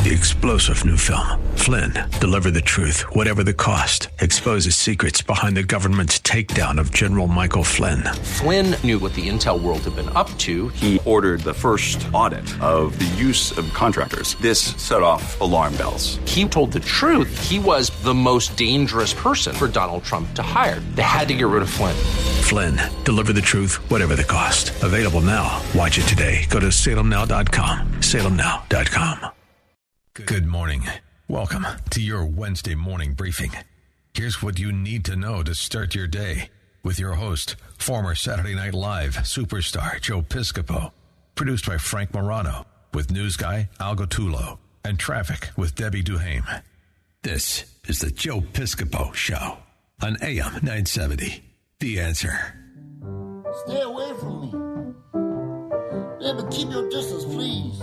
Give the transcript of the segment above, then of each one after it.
The explosive new film, Flynn, deliver the truth, whatever the cost, exposes secrets behind the government's takedown of General Michael Flynn. Flynn knew what the intel world had been up to. He ordered the first audit of the use of contractors. This set off alarm bells. He told the truth. He was the most dangerous person for Donald Trump to hire. They had to get rid of Flynn. Flynn, deliver the truth, whatever the cost. Available now. Watch it today. Go to salemnow.com. salemnow.com. Good morning. Welcome to your Wednesday morning briefing. Here's what you need to know to start your day with your host, former Saturday Night Live superstar Joe Piscopo. Produced by Frank Morano with news guy Al Gottulo and traffic with Debbie Duhame. This is the Joe Piscopo Show on AM 970. The Answer. Stay away from me. Baby, keep your distance, please.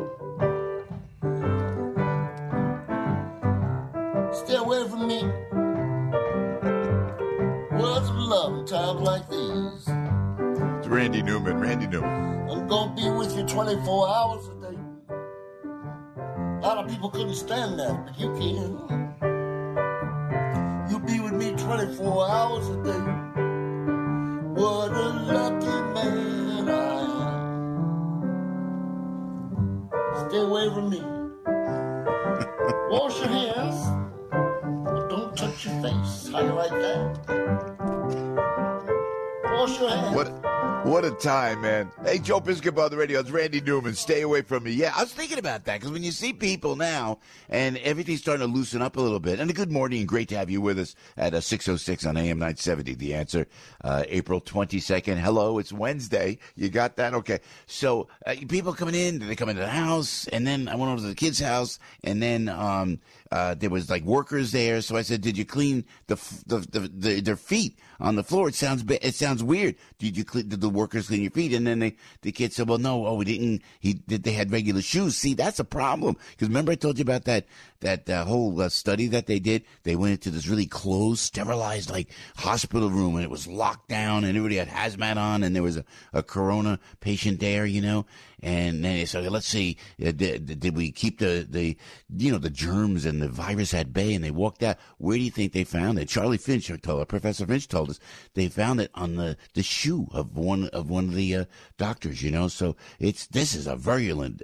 Stay away from me. Words of love in times like these. It's Randy Newman. I'm gonna be with you 24 hours a day. A lot of people couldn't stand that, but you can. You be with me 24 hours a day. What a lucky man I am. Stay away from me. Wash your hands, but don't touch your face. How you like that? Wash your hands. What a time, man. Hey, Joe Piscopo on the radio. It's Randy Newman. Stay away from me. Yeah, I was thinking about that because when you see people now and everything's starting to loosen up a little bit. And a good morning and great to have you with us at 6:06 on AM 970. The Answer, April 22nd. Hello, it's Wednesday. You got that? Okay. So people coming in, they come into the house, and then I went over to the kid's house, and then there was like workers there. So I said, "Did you clean their feet on the floor? It sounds weird. Did the workers clean your feet?" And then the kid said, "Well, no, we didn't. They had regular shoes." See, that's a problem because remember I told you about that whole study that they did. They went into this really closed, sterilized like hospital room, and it was locked down, and everybody had hazmat on, and there was a corona patient there, you know. And then they said, let's see, did we keep the germs and the virus at bay? And they walked out. Where do you think they found it? Professor Finch told us they found it on the shoe of one of the doctors, you know. So this is a virulent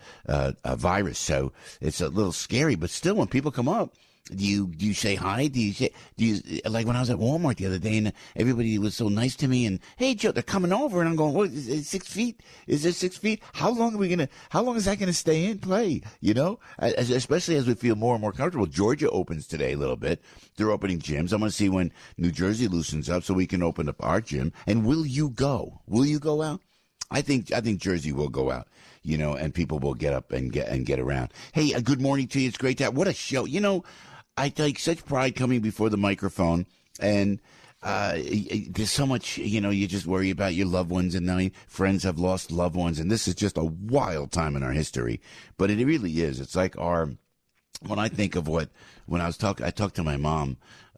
virus. So it's a little scary, but still, when people come up, do you say hi? Do you like when I was at Walmart the other day and everybody was so nice to me and hey Joe, they're coming over and I'm going, what is it 6 feet? Is it 6 feet? How long is that gonna stay in play? You know? Especially as we feel more and more comfortable. Georgia opens today a little bit. They're opening gyms. I'm gonna see when New Jersey loosens up so we can open up our gym. And will you go? Will you go out? I think Jersey will go out, you know, and people will get up and get around. Hey, good morning to you. It's great to have. What a show. You know, I take such pride coming before the microphone, and there's so much, you know, you just worry about your loved ones, and now friends have lost loved ones, and this is just a wild time in our history. But it really is. It's like when I think of I talked to my mom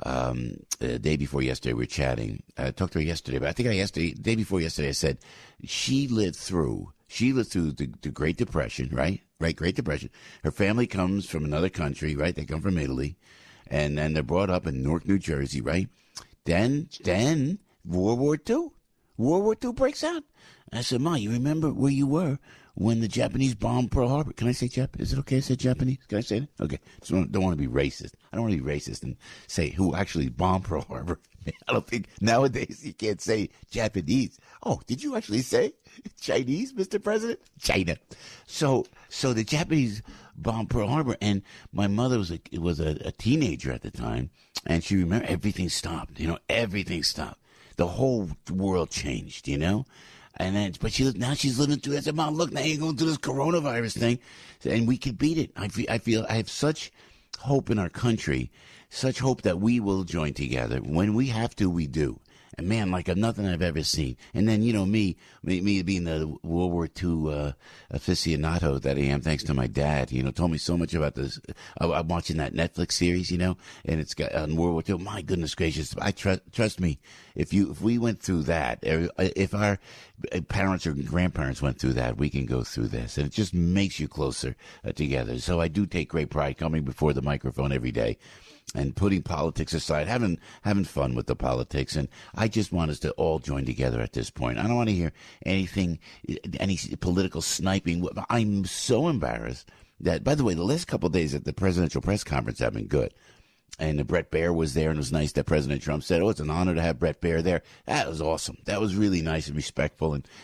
the day before yesterday. We were chatting. I talked to her yesterday, but I think the day before yesterday, I said she lived through the Great Depression, right? Right, Great Depression. Her family comes from another country, right? They come from Italy, and then they're brought up in Newark, New Jersey, right? Then World War II. World War II breaks out. And I said, Ma, you remember where you were when the Japanese bombed Pearl Harbor? Can I say Jap? Is it okay to say Japanese? Can I say it? Okay. Don't want to be racist. I don't want to be racist and say who actually bombed Pearl Harbor. I don't think nowadays you can't say Japanese. Oh, did you actually say Chinese, Mr. President? China. So the Japanese bombed Pearl Harbor, and my mother was a teenager at the time, and she remembered everything stopped. You know, everything stopped. The whole world changed, you know. And then, but now she's living through it. I said, Mom, look, now you're going through this coronavirus thing, and we can beat it. I have such hope in our country, such hope that we will join together. When we have to, we do. And man, like nothing I've ever seen. And then, me being the World War II aficionado that I am, thanks to my dad, told me so much about this. I'm watching that Netflix series, and it's got on World War II. My goodness gracious. Trust me, if we went through that, if our parents or grandparents went through that, we can go through this. And it just makes you closer together. So I do take great pride coming before the microphone every day and putting politics aside, having fun with the politics. And I just want us to all join together at this point. I don't want to hear any political sniping. I'm so embarrassed that, by the way, the last couple of days at the presidential press conference have been good. And Brett Baer was there, and it was nice that President Trump said, it's an honor to have Brett Baer there. That was awesome. That was really nice and respectful, and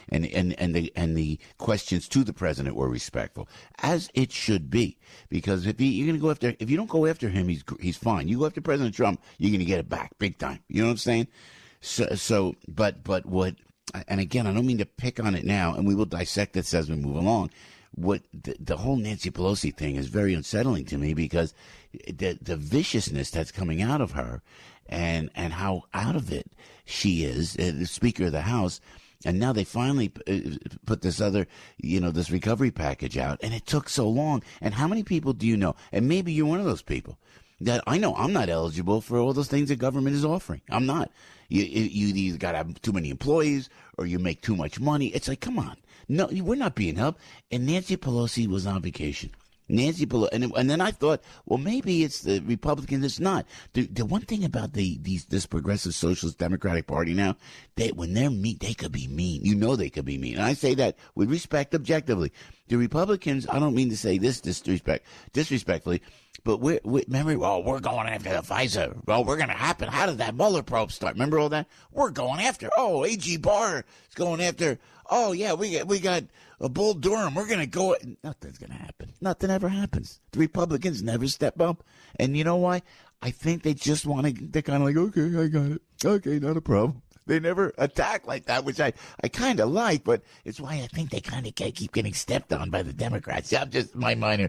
the questions to the president were respectful, as it should be. Because if you don't go after him, he's fine. You go after President Trump, you're going to get it back big time. You know what I'm saying? But what? And again, I don't mean to pick on it now, and we will dissect this as we move along. What the whole Nancy Pelosi thing is very unsettling to me, because the viciousness that's coming out of her and how out of it she is, the Speaker of the House. And now they finally put this other, this recovery package out, and it took so long. And how many people do you know? And maybe you're one of those people that I know I'm not eligible for all those things the government is offering. I'm not. You either got to have too many employees or you make too much money. It's like, come on. No, we're not being helped. And Nancy Pelosi was on vacation. Nancy Pelosi, and then I thought, well, maybe it's the Republicans. It's not. The one thing about this progressive socialist Democratic Party now, when they're mean, they could be mean. They could be mean. And I say that with respect, objectively. The Republicans, I don't mean to say this disrespectfully, but remember, we're going after the FISA. Well, we're going to happen. How did that Mueller probe start? Remember all that? We're going after. A.G. Barr is going after. Oh yeah, we got a Bull Durham. We're going to go. Nothing's going to happen. Nothing ever happens. The Republicans never step up. And you know why? I think they just want to. They're kind of like, okay, I got it. Okay, not a problem. They never attack like that, which I kind of like, but it's why I think they kind of keep getting stepped on by the Democrats. Yeah, I'm just my minor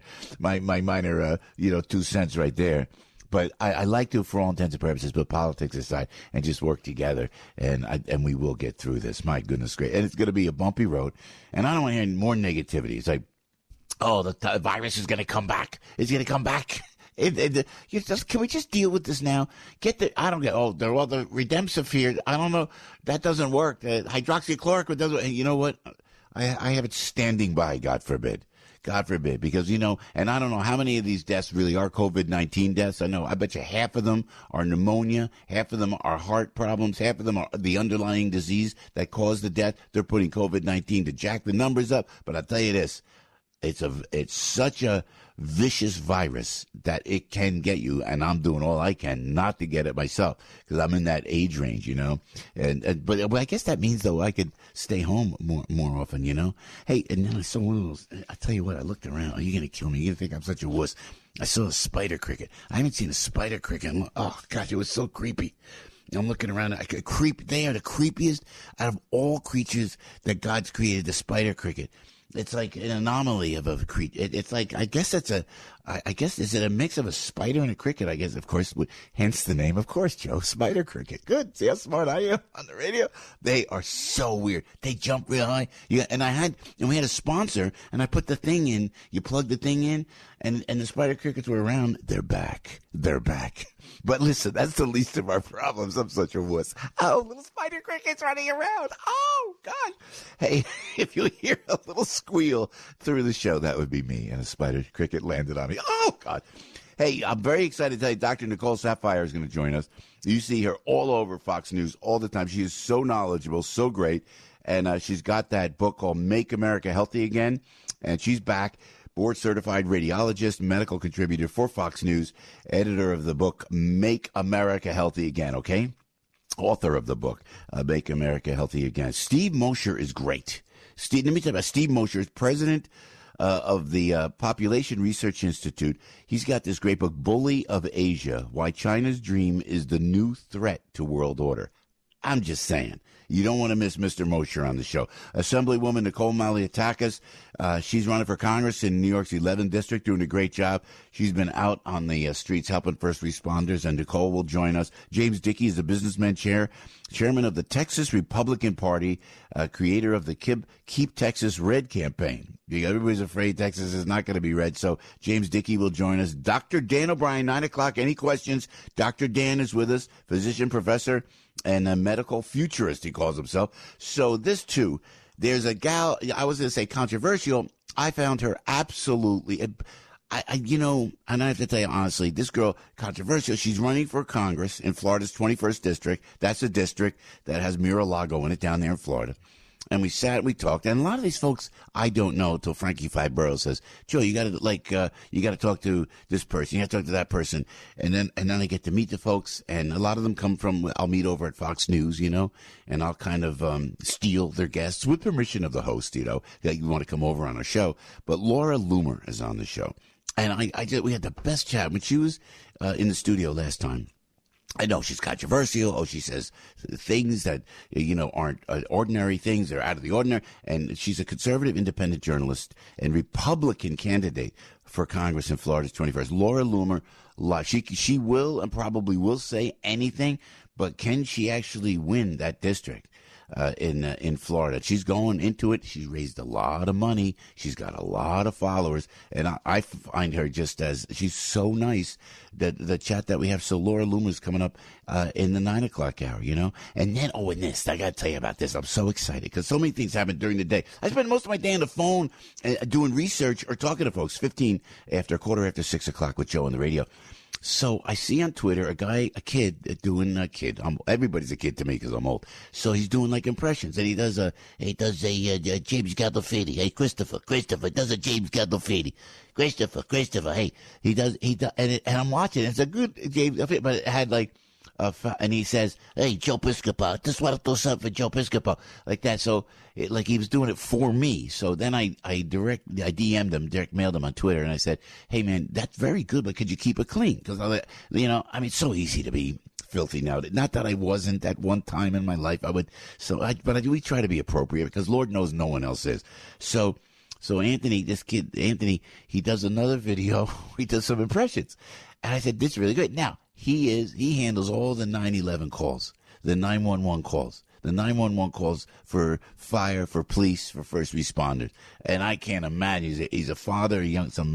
2 cents right there. But I like to, for all intents and purposes, put politics aside and just work together, and we will get through this. My goodness gracious. And it's going to be a bumpy road, and I don't want to hear more negativity. It's like, the virus is going to come back. It's going to come back. Can we just deal with this now? I don't get, they're all the Remdesivir. I don't know. That doesn't work. Hydroxychloroquine doesn't. And you know what? I have it standing by, God forbid. God forbid, because, and I don't know how many of these deaths really are COVID-19 deaths. I bet you half of them are pneumonia, half of them are heart problems, half of them are the underlying disease that caused the death. They're putting COVID-19 to jack the numbers up. But I'll tell you this, it's such a vicious virus that it can get you, and I'm doing all I can not to get it myself, because I'm in that age range, but I guess that means, though, I could stay home more often, Hey, and then I saw one of those. I tell you what, I looked around. Are you gonna kill me? You're gonna think I'm such a wuss. I saw a spider cricket. I haven't seen a spider cricket. Oh gosh, it was so creepy. I'm looking around. They are the creepiest out of all creatures that God's created. The spider cricket. It's like an anomaly of a creature. It's like, I guess is it a mix of a spider and a cricket? I guess, of course, hence the name, of course, Joe, spider cricket. Good. See how smart I am on the radio? They are so weird. They jump real high. Yeah. And we had a sponsor, and I put the thing in, you plug the thing in, and the spider crickets were around. They're back. But listen, that's the least of our problems. I'm such a wuss. Oh, little spider crickets running around. Oh, God. Hey, if you hear a little squeal through the show, that would be me, and a spider cricket landed on me. Oh, God. Hey, I'm very excited to tell you Dr. Nicole Saphier is going to join us. You see her all over Fox News all the time. She is so knowledgeable, so great, and she's got that book called Make America Healthy Again, and she's back. Board-certified radiologist, medical contributor for Fox News, editor of the book Make America Healthy Again, okay? Author of the book, Make America Healthy Again. Steve Mosher is great. Let me tell you about Steve Mosher, is president of the Population Research Institute. He's got this great book, Bully of Asia, Why China's Dream is the New Threat to World Order. I'm just saying. You don't want to miss Mr. Mosher on the show. Assemblywoman Nicole Malliotakis, she's running for Congress in New York's 11th District, doing a great job. She's been out on the streets helping first responders, and Nicole will join us. James Dickey is the businessman chairman of the Texas Republican Party, creator of the Keep Texas Red campaign. Everybody's afraid Texas is not going to be red, so James Dickey will join us. Dr. Dan O'Brien, 9 o'clock. Any questions? Dr. Dan is with us, physician, professor, and a medical futurist, he calls himself. So this, too, there's a gal, I was going to say controversial. I found her absolutely, and I have to tell you honestly, this girl, controversial. She's running for Congress in Florida's 21st District. That's a district that has Mar-a-Lago in it down there in Florida. And we sat, we talked, and a lot of these folks I don't know until Frankie Five Boroughs says, Joe, you got to talk to this person, you got to talk to that person, and then I get to meet the folks, and a lot of them come from, I'll meet over at Fox News, and I'll kind of steal their guests with permission of the host, that you want to come over on our show. But Laura Loomer is on the show, and we had the best chat when she was in the studio last time. I know she's controversial. Oh, she says things that, aren't ordinary things. They're out of the ordinary. And she's a conservative independent journalist and Republican candidate for Congress in Florida's 21st. Laura Loomer, she will and probably will say anything, but can she actually win that district? In Florida. She's going into it. She's raised a lot of money. She's got a lot of followers. And I find her just as, she's so nice, that the chat that we have. So Laura Loomer's coming up in the 9 o'clock hour, And then, in this, I got to tell you about this. I'm so excited because so many things happen during the day. I spend most of my day on the phone doing research or talking to folks, quarter after 6 o'clock with Joe on the radio. So I see on Twitter a kid doing a kid. Everybody's a kid to me because I'm old. So he's doing like impressions, and he does a James Gandolfini. Hey, Christopher does a James Gandolfini. Christopher. Hey, he does, and I'm watching. It's a good James, but it had like. And he says, "Hey, Joe Piscopo, just want to do something for Joe Piscopo," like that. So, like he was doing it for me. So then I DM'd him, direct mailed him on Twitter, and I said, "Hey, man, that's very good, but could you keep it clean?" Because it's so easy to be filthy now. Not that I wasn't at one time in my life. We try to be appropriate because Lord knows no one else is. So Anthony, he does another video. He does some impressions, and I said, "This is really good." Now. He handles all the 911 calls, the 911 calls, the 911 calls for fire, for police, for first responders. And I can't imagine. He's a father,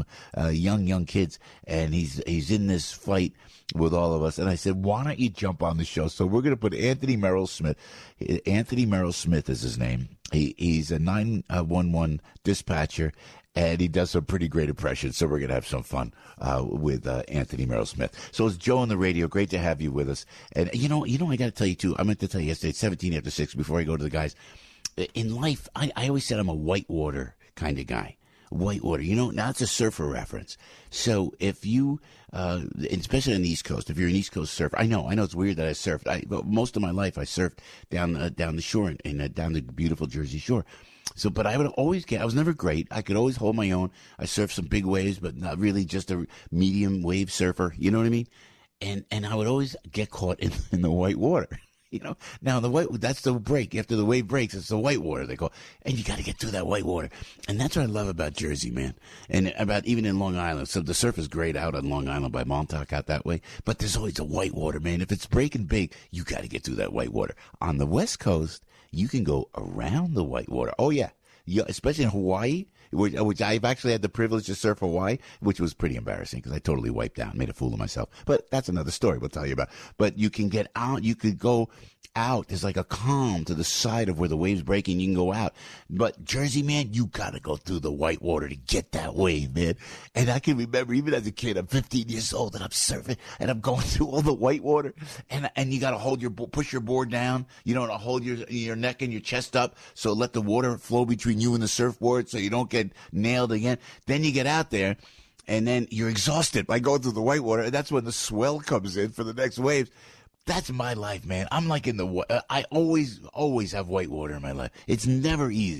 young kids, and he's in this fight with all of us. And I said, why don't you jump on the show? So we're going to put Anthony Merrill Smith. Anthony Merrill Smith is his name. He's a 911 dispatcher. And he does some pretty great impressions, so we're going to have some fun with Anthony Merrill Smith. So it's Joe on the radio. Great to have you with us. And, I got to tell you, too, I meant to tell you yesterday, it's 17 after 6, before I go to the guys. In life, I always said I'm a whitewater kind of guy. Whitewater. Now it's a surfer reference. So if you, especially on the East Coast, if you're an East Coast surfer, I know it's weird that I surfed. Most of my life I surfed down the shore, down the beautiful Jersey Shore. So, but I would always I was never great. I could always hold my own. I surfed some big waves, but not really just a medium wave surfer. You know what I mean? And I would always get caught in the white water. Now that's the break. After the wave breaks, it's the white water they call. And you got to get through that white water. And that's what I love about Jersey, man. And about even in Long Island. So the surf is great out on Long Island by Montauk out that way. But there's always a white water, man. If it's breaking big, you got to get through that white water. On the West Coast, you can go around the white water. Oh, yeah. Especially in Hawaii, which I've actually had the privilege to surf Hawaii, which was pretty embarrassing because I totally wiped out and made a fool of myself. But that's another story we'll tell you about. But you can get out. You could go out. There's like a calm to the side of where the wave's breaking. You can go out. But Jersey, man, you got to go through the white water to get that wave, man. And I can remember even as a kid, I'm 15 years old and I'm surfing and I'm going through all the white water. And you got to push your board down. You know, to hold your neck and your chest up. So let the water flow between you and the surfboard so you don't get nailed again. Then you get out there and then you're exhausted by going through the white water. And that's when the swell comes in for the next waves. That's my life, man. I'm like I always have white water in my life. It's never easy.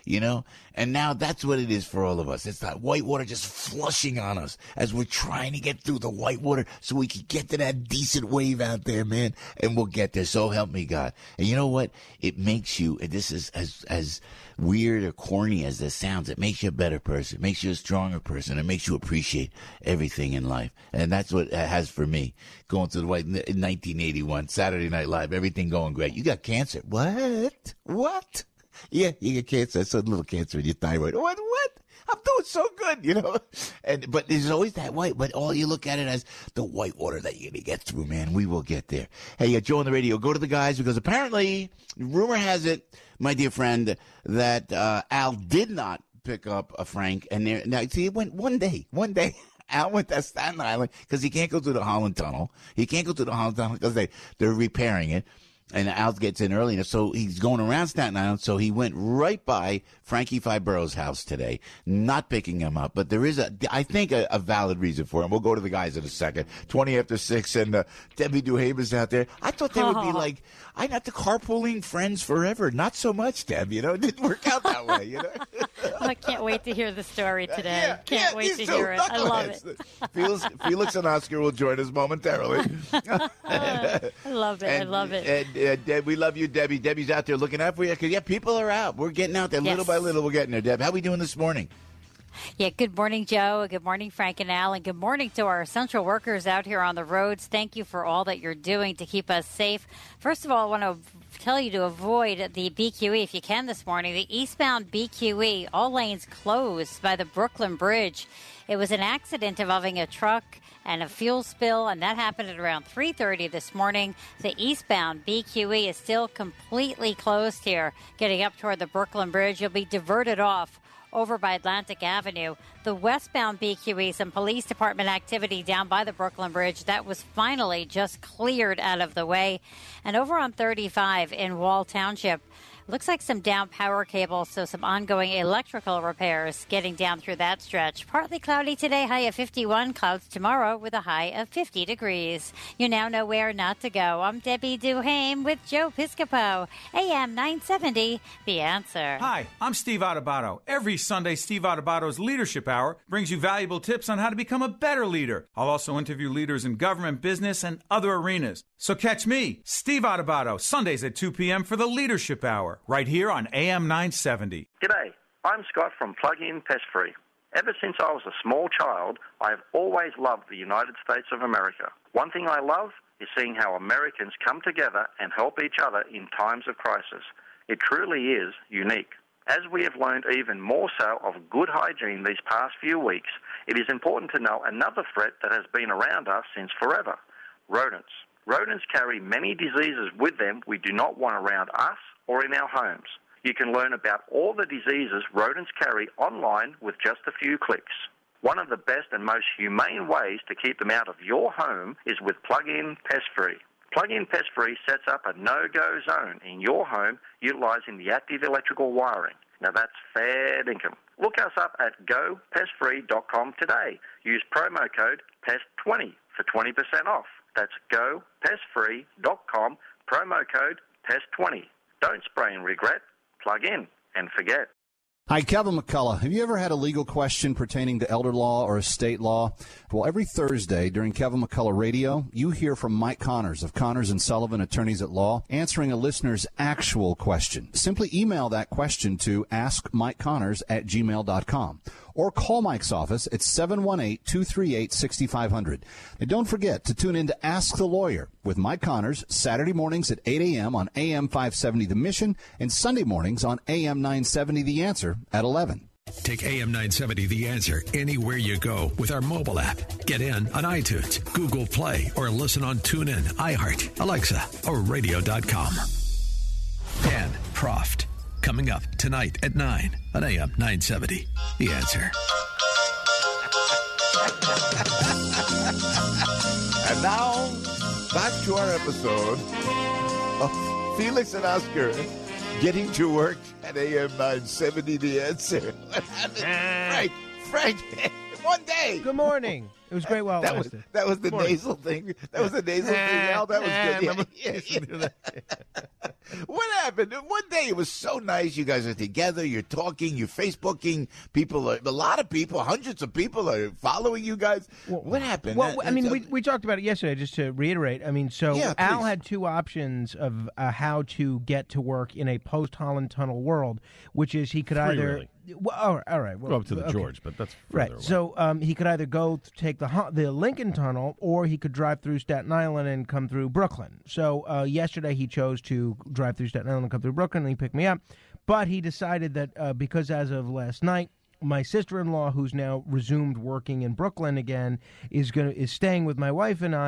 you know? And now that's what it is for all of us. It's that white water just flushing on us as we're trying to get through the white water so we can get to that decent wave out there, man. And we'll get there. So help me God. And you know what? It makes you, and this is as weird or corny as this sounds, it makes you a better person. It makes you a stronger person. It makes you appreciate everything in life. And that's what it has for me. Going to the white in 1981, Saturday Night Live, everything going great. You got cancer. What? Yeah, you get cancer. That's a little cancer in your thyroid. What? I'm doing so good, you know. But there's always that white. But all you look at it as the white water that you're gonna get through, man. We will get there. Hey, Joe on the radio. Go to the guys because apparently, rumor has it, my dear friend, that Al did not pick up a Frank. And now, see, it went one day. Al went to Staten Island because he can't go through the Holland Tunnel. He can't go through the Holland Tunnel because they're repairing it. And Al gets in early enough, so he's going around Staten Island, so he went right by Frankie Fibero's house today, not picking him up. But there is, I think, a valid reason for him. We'll go to the guys in a second. 20 after 6, and Debbie Duhame is out there. I thought they would be like, I got the carpooling friends forever. Not so much, Deb, you know. It didn't work out that way, you know. I can't wait to hear the story today. Can't wait to hear it. I love it. Felix and Oscar will join us momentarily. I love it. I love it. Deb, we love you, Debbie. Debbie's out there looking out for you. Because, yeah, people are out. We're getting out there little by little. We're getting there, Deb. How are we doing this morning? Yeah, good morning, Joe. Good morning, Frank and Al. And good morning to our essential workers out here on the roads. Thank you for all that you're doing to keep us safe. First of all, I want to tell you to avoid the BQE if you can this morning. The eastbound BQE, all lanes closed by the Brooklyn Bridge. It was an accident involving a truck and a fuel spill, and that happened at around 3:30 this morning. The eastbound BQE is still completely closed here, getting up toward the Brooklyn Bridge. You'll be diverted off over by Atlantic Avenue. The westbound BQE, some police department activity down by the Brooklyn Bridge. That was finally just cleared out of the way. And over on 35 in Wall Township, looks like some down power cables, so some ongoing electrical repairs getting down through that stretch. Partly cloudy today, high of 51. Clouds tomorrow with a high of 50 degrees. You now know where not to go. I'm Debbie Duhame with Joe Piscopo, AM 970, The Answer. Hi, I'm Steve Adubato. Every Sunday, Steve Adubato's Leadership Hour brings you valuable tips on how to become a better leader. I'll also interview leaders in government, business, and other arenas. So catch me, Steve Adubato, Sundays at 2 p.m. for the Leadership Hour, right here on AM 970. G'day, I'm Scott from Plug-In Pest Free. Ever since I was a small child, I have always loved the United States of America. One thing I love is seeing how Americans come together and help each other in times of crisis. It truly is unique. As we have learned even more so of good hygiene these past few weeks, it is important to know another threat that has been around us since forever: rodents. Rodents carry many diseases with them we do not want around us or in our homes. You can learn about all the diseases rodents carry online with just a few clicks. One of the best and most humane ways to keep them out of your home is with Plug-In Pest Free. Plug-In Pest Free sets up a no-go zone in your home utilizing the active electrical wiring. Now that's fair dinkum. Look us up at gopestfree.com today. Use promo code PEST20 for 20% off. That's gopestfree.com, promo code PEST20. Don't spray and regret. Plug in and forget. Hi, Kevin McCullough. Have you ever had a legal question pertaining to elder law or estate law? Well, every Thursday during Kevin McCullough Radio, you hear from Mike Connors of Connors & Sullivan Attorneys at Law, answering a listener's actual question. Simply email that question to askmikeconnors@gmail.com or call Mike's office at 718-238-6500. And don't forget to tune in to Ask the Lawyer with Mike Connors Saturday mornings at 8 a.m. on AM 570 The Mission and Sunday mornings on AM 970 The Answer at 11. Take AM 970 The Answer anywhere you go with our mobile app. Get in on iTunes, Google Play, or listen on TuneIn, iHeart, Alexa, or radio.com. Dan Proft. Coming up tonight at 9 on AM 970. The Answer. And now, back to our episode of Felix and Oscar getting to work at AM 970. The Answer. What happened? Frank, one day. Good morning. It was great while it that lasted. was the nasal thing. That was the nasal thing, Al. That was good. Yeah. What happened? One day it was so nice. You guys are together. You're talking. You're Facebooking. A lot of people, hundreds of people are following you guys. What happened? Well, I mean, we talked about it yesterday, just to reiterate. I mean, so Yeah, Al please. had two options of how to get to work in a post-Holland Tunnel world, which is he could either... really. Well, all right. Well, Go up to the okay. George, but that's Right. further away. So he could either go take the Lincoln Tunnel, or he could drive through Staten Island and come through Brooklyn. So yesterday he chose to drive through Staten Island and come through Brooklyn, and he picked me up. But he decided that because as of last night, my sister-in-law, who's now resumed working in Brooklyn again, is staying with my wife and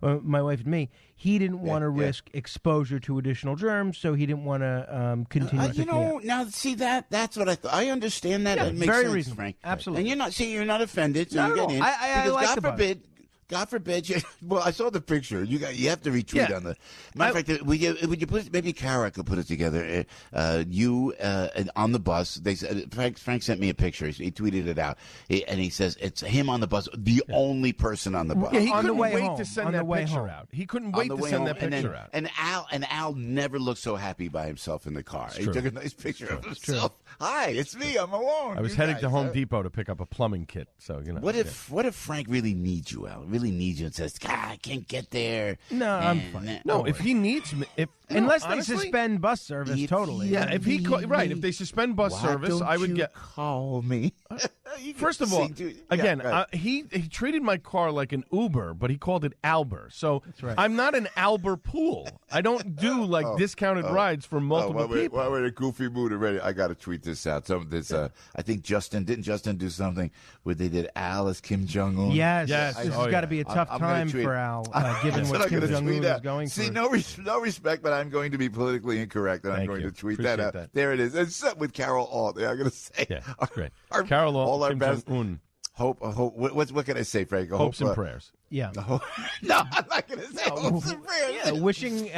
me. He didn't want to risk exposure to additional germs, so he didn't want to continue. You know, now see that's what I thought. I understand that. Yeah, it makes very sense, reasonable. Frank. Absolutely. And you're not offended. So Not you at get all. in. I Because like the bus. God forbid. Well, I saw the picture. You have to retweet on the. Matter of fact, would you put maybe Kara could put it together? You on the bus. They said Frank sent me a picture. He tweeted it out, and he says it's him on the bus, the only person on the bus. Yeah, he On the couldn't way wait home. to send On the that way picture home. out. He couldn't On wait the to way send home, that picture out. And Al never looked so happy by himself in the car. He true. took a nice picture of himself. Hi, it's me. I'm alone. I was You heading guys, to Home Depot to pick up a plumbing kit, so you know. What if Frank really needs you, Al? Really needs you and says, "God, I can't get there." No, I'm fine. No, if he needs me, Unless they honestly, suspend bus service, totally. Yeah, if they suspend bus Why service, don't I would you get. call me. First of all, again, he treated my car like an Uber, but he called it Alber. So right. I'm not an Alber pool. I don't do discounted rides for multiple people. While we're in a goofy mood already, I got to tweet this out. Some of this, I think didn't Justin do something where they did Al as Kim Jong Un? Yes. Yes. This Oh, has got yeah. to be a tough I'm gonna time tweet. for Al, given That's what I'm Kim gonna Jong Un tweet is out. going See, through. no respect, but I'm going to be politically incorrect, and I'm Thank going you. to tweet Appreciate that out. that. There it is. It's set with Carol Alt. I'm going to say. Yeah, that's great. Our- Carol Alt, all our Kim best. Jong-un. Hope. What can I say, Frank? Hopes and prayers. Yeah. No, I'm not going to say hopes and prayers. Yeah, wishing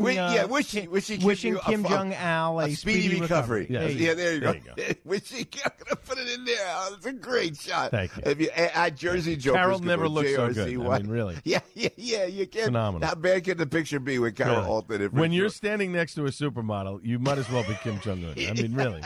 Kim Kim Jong Al a speedy recovery. Yes. Yeah, there you go. There you Wishing, I'm going to put it in there, Al. It's a great shot. Thank you. If you add Jersey Jokers, Carol could never put looked so good. JRCY. I mean, really. Yeah, you can't. Phenomenal. How bad can the picture be with Carol Really. Alt in it? When you're standing next to a supermodel, you might as well be Kim Jong Un. I mean, really.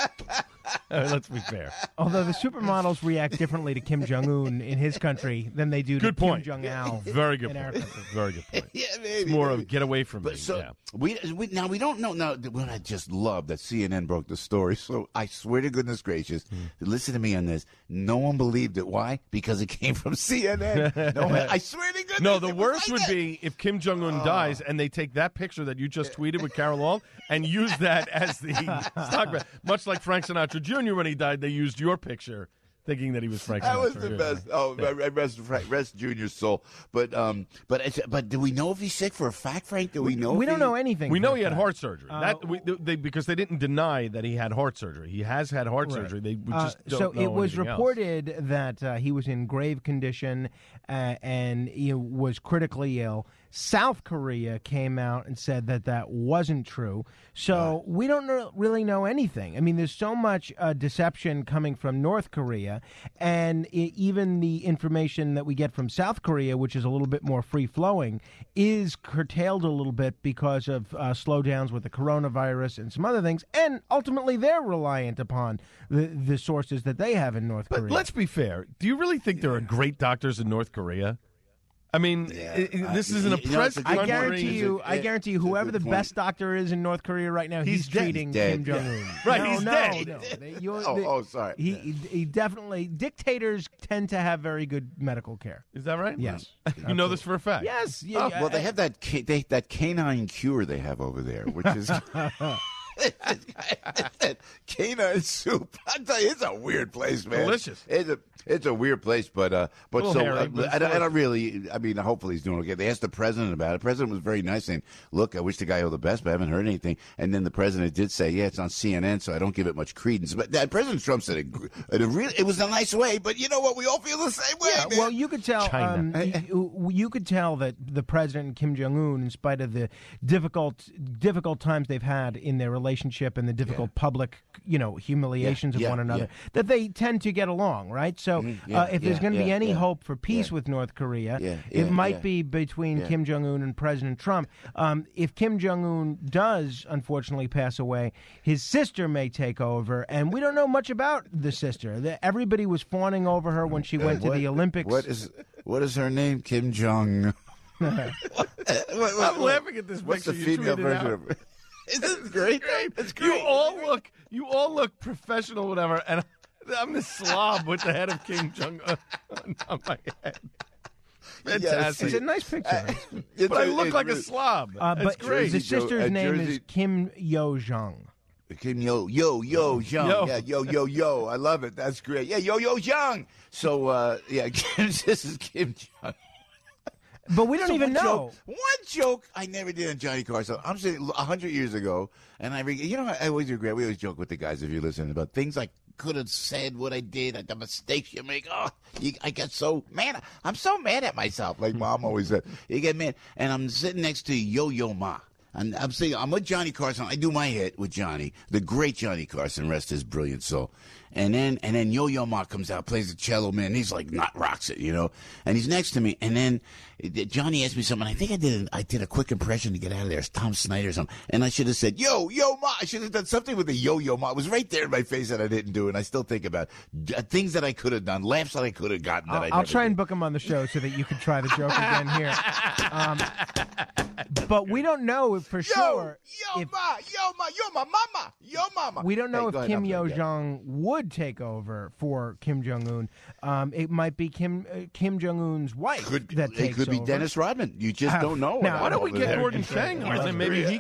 Let's be fair. Although the supermodels react differently to Kim Jong Un in his country than they do to Good point. Kim Jong Al. Very good in our point. country. Very good point. Yeah, maybe. It's more of get away from me. But so yeah. we don't know now. What I just love that CNN broke the story. So I swear to goodness gracious, listen to me on this. No one believed it. Why? Because it came from CNN. No one, I swear to goodness. No, the it was worst like would that. be if Kim Jong Un dies and they take that picture that you just tweeted with Carol Alt and use that as the stock. Much like Frank Sinatra Jr. when he died, they used your picture, thinking that he was Frank Sinatra. That was the best. Oh, rest Junior's soul. But do we know if he's sick for a fact, Frank? Do we know? We don't know anything. We for know a he had fact. heart surgery. Because they didn't deny that he had heart surgery. He has had heart surgery. We just don't so know it was anything else. reported that he was in grave condition and he was critically ill. South Korea came out and said that wasn't true. So we don't really know anything. I mean, there's so much deception coming from North Korea, and even the information that we get from South Korea, which is a little bit more free-flowing, is curtailed a little bit because of slowdowns with the coronavirus and some other things, and ultimately they're reliant upon the sources that they have in North Korea. But let's be fair. Do you really think there are great doctors in North Korea? I mean, this is an oppressed country. I guarantee you, whoever the best doctor is in North Korea right now, he's treating Kim Jong Un. Right, he's dead. No. Sorry. He definitely. Dictators tend to have very good medical care. Is that right? Yes. You know this for a fact? Yes. Well, they have that canine cure they have over there, which is canine soup. I tell you, it's a weird place, man. Delicious. It's a weird place, but so hairy, but I don't really. I mean, hopefully he's doing okay. They asked the president about it. The president was very nice, saying, "Look, I wish the guy all the best, but I haven't heard anything." And then the president did say, "Yeah, it's on CNN, so I don't give it much credence." But President Trump said it was a nice way. But you know what? We all feel the same way. Yeah, man. well, you could tell. You could tell that the president and Kim Jong Un, in spite of the difficult times they've had in their relationship, relationship and the difficult public, humiliations of one another, that they tend to get along, right? So if there's going to be any hope for peace with North Korea, it might be between Kim Jong-un and President Trump. If Kim Jong-un does, unfortunately, pass away, his sister may take over, and we don't know much about the sister. Everybody was fawning over her when she went to the Olympics. What is her name? Kim Jong. I'm laughing at this What's picture. the female version of it? Isn't it great? It's great. You all look professional, whatever, and I'm the slob with the head of Kim Jong Un on my head. Fantastic. It's a nice picture. But I look like a slob. It's great. The sister's name is Kim Yo Jong. Kim Yo Jong. Yeah, yo. I love it. That's great. Yeah, Yo Jong. So, this is Kim Jong. But we don't even know. One joke I never did on Johnny Carson. I'm saying 100 years ago, and I always regret. We always joke with the guys if you listen about things I could have said, what I did, the mistakes you make. I get so mad. I'm so mad at myself, like Mom always said. You get mad, and I'm sitting next to Yo Ma. And I'm saying I'm with Johnny Carson. I do my hit with Johnny, the great Johnny Carson, rest his brilliant soul. And then Yo Ma comes out, plays the cello, man. He's like rocks it, And he's next to me. And then Johnny asked me something. I think I did a quick impression to get out of there. It's Tom Snyder or something. And I should have said Yo Ma. I should have done something with the Yo Ma. It was right there in my face that I didn't do, and I still think about things that I could have done, laughs that I could have gotten. I'll try and book him on the show so that you can try the joke again here. But we don't know for sure. Yo mama. We don't know if Kim Yo Jong would take over for Kim Jong Un. It might be Kim Jong Un's wife that takes over. It could be Dennis Rodman. You just don't know. Now, why don't we get Gordon Shanghai? Then maybe he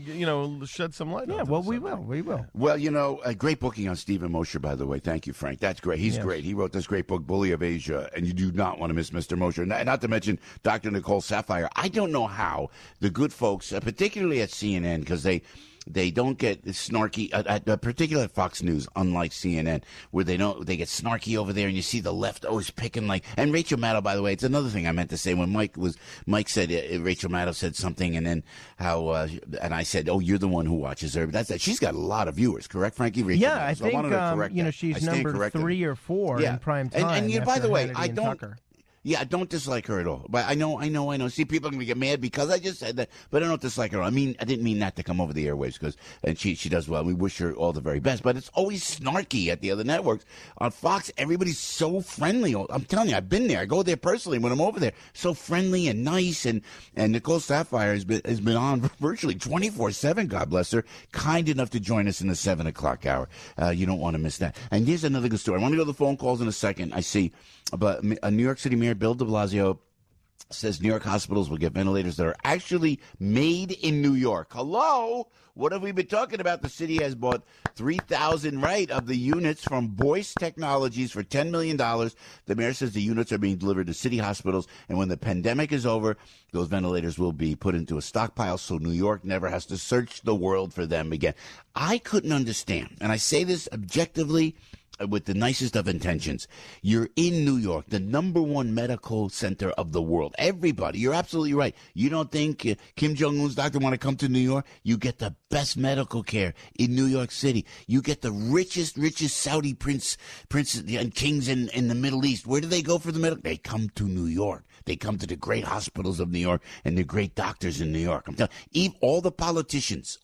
can shed some light. Yeah, on well, we will. Well, a great booking on Stephen Mosher, by the way. Thank you, Frank. That's great. He's great. He wrote this great book, Bully of Asia, and you do not want to miss Mr. Mosher. Not to mention Dr. Nicole Saphier. I don't know how the good folks, particularly at CNN, because they don't get snarky, particularly at Fox News, unlike CNN, where they get snarky over there, and you see the left always picking and Rachel Maddow, by the way, it's another thing I meant to say when Mike said, Rachel Maddow said something, and then and I said, oh, you're the one who watches her. But she's got a lot of viewers, correct, Frankie? Rachel Maddow. I think, she's number 3 or 4 in prime time. And by the way, I don't. Tucker. Yeah, I don't dislike her at all. But I know. See, people are going to get mad because I just said that, but I don't dislike her. I didn't mean that to come over the airwaves and she does well. We wish her all the very best. But it's always snarky at the other networks. On Fox, everybody's so friendly. I'm telling you, I've been there. I go there personally when I'm over there. So friendly and nice. And Nicole Saphier has been on virtually 24/7. God bless her. Kind enough to join us in the 7 o'clock hour. You don't want to miss that. And here's another good story. I want to go to the phone calls in a second. I see. But a New York City Mayor, Bill de Blasio, says New York hospitals will get ventilators that are actually made in New York. Hello? What have we been talking about? The city has bought 3,000, of the units from Boyce Technologies for $10 million. The mayor says the units are being delivered to city hospitals, and when the pandemic is over, those ventilators will be put into a stockpile so New York never has to search the world for them again. I couldn't understand, and I say this objectively, with the nicest of intentions. You're in New York, the number 1 medical center of the world. Everybody, you're absolutely right. You don't think Kim Jong-un's doctor want to come to New York? You get the best medical care in New York City. You get the richest Saudi princes and kings in the Middle East. Where do they go for the medical? They come to New York. They come to the great hospitals of New York and the great doctors in New York. I'm telling you, all the politicians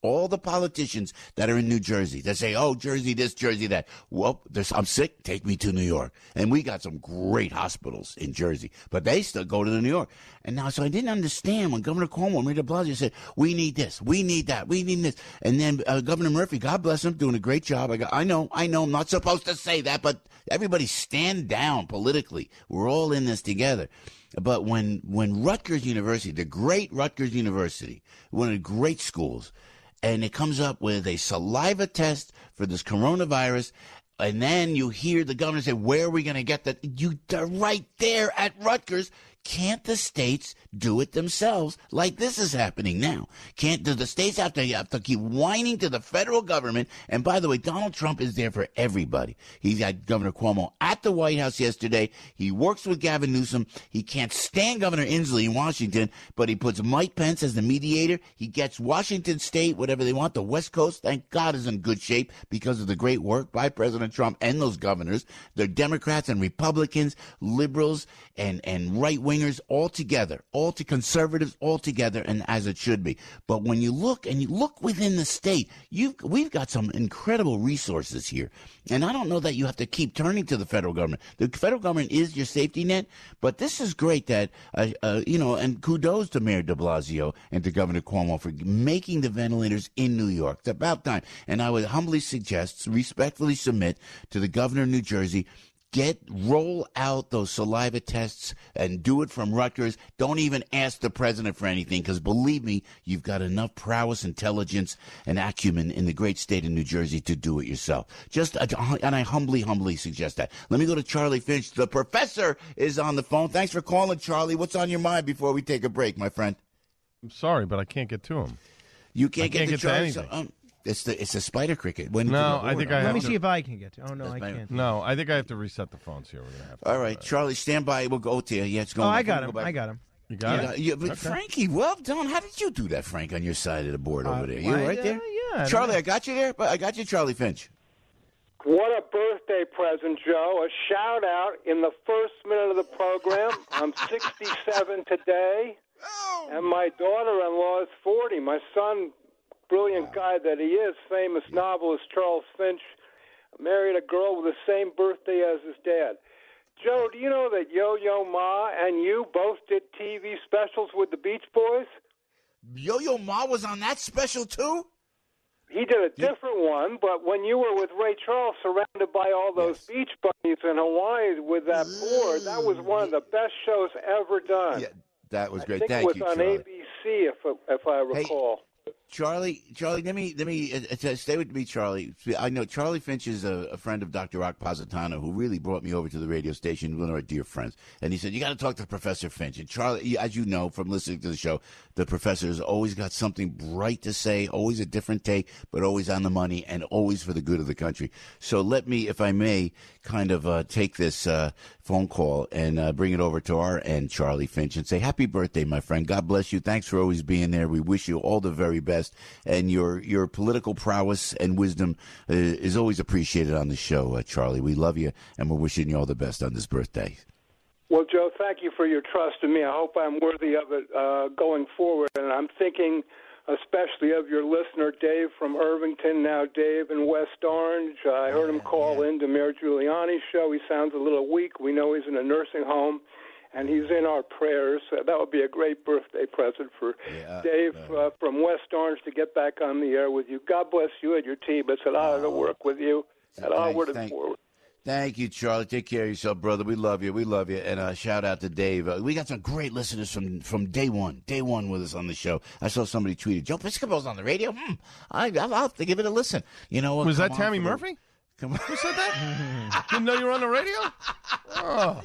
that are in New Jersey, they say, oh, Jersey this, Jersey that. Well, I'm sick, take me to New York. And we got some great hospitals in Jersey, but they still go to New York. And now, so I didn't understand when Governor Cuomo, Mayor de Blasio said, we need this, we need that, we need this. And then Governor Murphy, God bless him, doing a great job. I know, I'm not supposed to say that, but everybody stand down politically. We're all in this together. But when Rutgers University, the great Rutgers University, one of the great schools, and it comes up with a saliva test for this coronavirus, and then you hear the governor say, where are we going to get that? Right there at Rutgers, Can't the states do it themselves like this is happening now? Do the states have to keep whining to the federal government? And by the way, Donald Trump is there for everybody. He's got Governor Cuomo at the White House yesterday. He works with Gavin Newsom. He can't stand Governor Inslee in Washington, but he puts Mike Pence as the mediator. He gets Washington State, whatever they want. The West Coast, thank God, is in good shape because of the great work by President Trump and those governors. They're Democrats and Republicans, liberals and right-wingers all together, conservatives all together, and as it should be. But when you look within the state, we've got some incredible resources here. And I don't know that you have to keep turning to the federal government. The federal government is your safety net, but this is great that, and kudos to Mayor de Blasio and to Governor Cuomo for making the ventilators in New York. It's about time. And I would humbly suggest, respectfully submit to the governor of New Jersey, roll out those saliva tests and do it from Rutgers. Don't even ask the president for anything, because believe me, you've got enough prowess, intelligence, and acumen in the great state of New Jersey to do it yourself. And I humbly suggest that. Let me go to Charlie Finch. The professor is on the phone. Thanks for calling, Charlie. What's on your mind before we take a break, my friend? I'm sorry, but I can't get to him. You can't get to Charlie? anything. It's the spider cricket. Let me see if I can get to. Oh no, I can't. No, I think I have to reset the phones here. We're gonna have to. All right, Charlie, stand by. We'll go to you. Yeah, it's going. Oh, I got him. You got it. But okay. Frankie, well done. How did you do that, Frank, on your side of the board over there? You right there? Yeah. Charlie, I got you there. I got you, Charlie Finch. What a birthday present, Joe. A shout out in the first minute of the program. I'm 67 today, and my daughter-in-law is 40. My son, brilliant guy that he is, famous novelist Charles Finch, married a girl with the same birthday as his dad. Joe, do you know that Yo-Yo Ma and you both did TV specials with the Beach Boys? Yo-Yo Ma was on that special, too? He did a different one, but when you were with Ray Charles surrounded by all those beach bunnies in Hawaii with that board, that was one of the best shows ever done. Yeah, that was great. I think Thank it was you, on Charlie. ABC, if I recall. Hey, Charlie, let me stay with me, Charlie. I know Charlie Finch is a friend of Dr. Rock Positano, who really brought me over to the radio station, one of our dear friends. And he said, you got to talk to Professor Finch. And Charlie, as you know from listening to the show, the professor has always got something bright to say, always a different take, but always on the money and always for the good of the country. So let me, if I may, kind of take this phone call and bring it over to our end, Charlie Finch, and say, happy birthday, my friend. God bless you. Thanks for always being there. We wish you all the very best. And your political prowess and wisdom is always appreciated on the show, Charlie. We love you, and we're wishing you all the best on this birthday. Well, Joe, thank you for your trust in me. I hope I'm worthy of it going forward. And I'm thinking especially of your listener, Dave from Irvington, now Dave in West Orange. I heard him call in to Mayor Giuliani's show. He sounds a little weak. We know he's in a nursing home, and he's in our prayers. That would be a great birthday present for Dave from West Orange to get back on the air with you. God bless you and your team. It's an honor to work with you. And onward and forward. Thank you, Charlie. Take care of yourself, brother. We love you. We love you. And shout out to Dave. We got some great listeners from day one with us on the show. I saw somebody tweeted, Joe Piscopo's on the radio? I'll have to give it a listen. You know, was that Tammy Murphy? Who said that? Didn't know you were on the radio? Oh.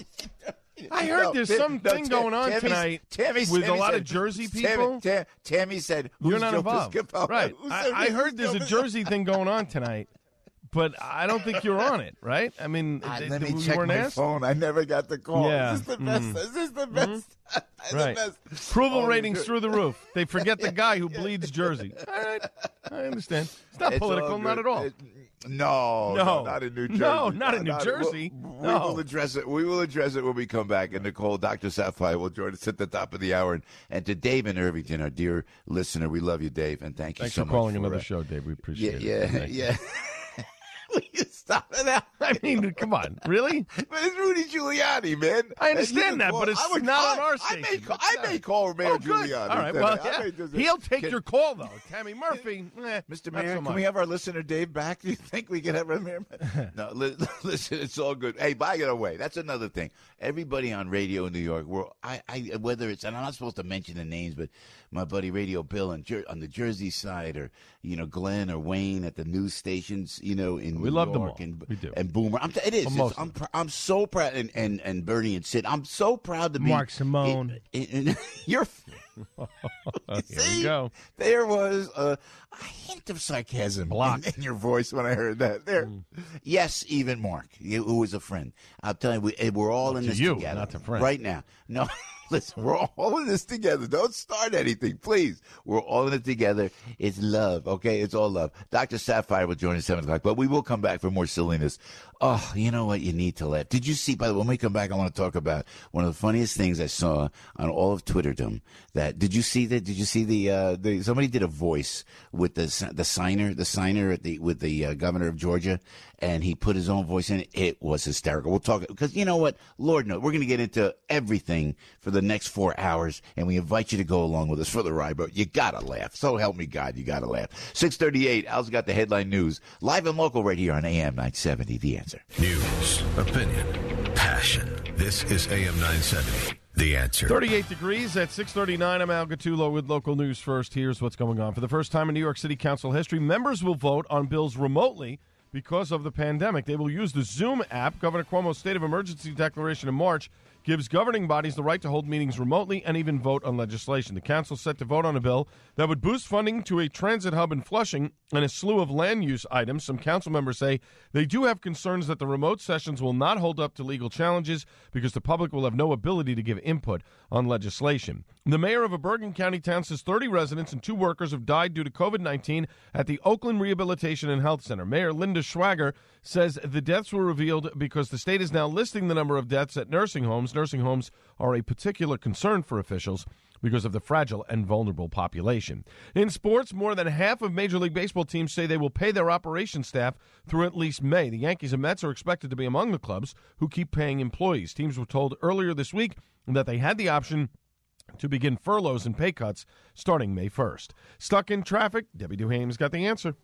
I heard there's something going on tonight with a lot of Jersey people. Tammy said, "You're not Joe involved." Piscopo? Right. I heard there's a Jersey thing going on tonight, but I don't think you're on it, right? I mean, let me check my phone. I never got the call. Yeah. Is this the best? Is this the best? Right. The best. Approval ratings through the roof. They forget the guy who bleeds Jersey. All right. I understand. It's not political, not at all. No, not in New Jersey. No, not in New Jersey. We will address it. We will address it when we come back. And Nicole, Dr. Sapphire will join us at the top of the hour. And to Dave in Irvington, our dear listener, we love you, Dave, and thank you so much. Thanks for calling another show, Dave. We appreciate it. Yeah. Will you stop it out? I mean, come on. Really? But it's Rudy Giuliani, man. I understand that, but it's not on our station. I may call Mayor Giuliani. All right, well, he'll take your call, though. Tammy Murphy, Mr. Mayor, can we have our listener Dave back? Do you think we can have him here? No, listen, it's all good. Hey, by the way, that's another thing. Everybody on radio in New York, whether it's, and I'm not supposed to mention the names, but my buddy Radio Bill on the Jersey side, or Glenn or Wayne at the news stations, in we love them all. Mark and Boomer. It is. I'm so proud, and Bernie and Sid. I'm so proud to be Mark Simone. You're. Here we go. There was a hint of sarcasm in your voice when I heard that. There, yes, even Mark, who was a friend. I'll tell you, we're all in this together. Not to friend. Right now. No, listen, we're all in this together. Don't start anything, please. We're all in it together. It's love, okay? It's all love. Dr. Sapphire will join us at 7 o'clock, but we will come back for more silliness. Oh, you know what? You need to laugh. Did you see, by the way, when we come back, I want to talk about one of the funniest things I saw on all of Twitterdom. Did you see that? Did you see the somebody did a voice with the signer with the governor of Georgia, and he put his own voice in it. It was hysterical. We'll talk, because you know what? Lord knows, we're going to get into everything for the next 4 hours, and we invite you to go along with us for the ride, but you got to laugh. So help me God, you got to laugh. 6:38, Al's got the headline news. Live and local right here on AM 970, The Answer. News, opinion, passion. This is AM 970, The Answer. 38 degrees at 6:39. I'm Al Gattulo with local news first. Here's what's going on. For the first time in New York City Council history, members will vote on bills remotely because of the pandemic. They will use the Zoom app. Governor Cuomo's state of emergency declaration in March gives governing bodies the right to hold meetings remotely and even vote on legislation. The council set to vote on a bill that would boost funding to a transit hub in Flushing and a slew of land use items. Some council members say they do have concerns that the remote sessions will not hold up to legal challenges because the public will have no ability to give input on legislation. The mayor of a Bergen County town says 30 residents and 2 workers have died due to COVID-19 at the Oakland Rehabilitation and Health Center. Mayor Linda Schwager says the deaths were revealed because the state is now listing the number of deaths at nursing homes. Nursing homes are a particular concern for officials because of the fragile and vulnerable population. In sports, more than half of Major League Baseball teams say they will pay their operations staff through at least May. The Yankees and Mets are expected to be among the clubs who keep paying employees. Teams were told earlier this week that they had the option to begin furloughs and pay cuts starting May 1st. Stuck in traffic, Debbie Duhame's got the answer.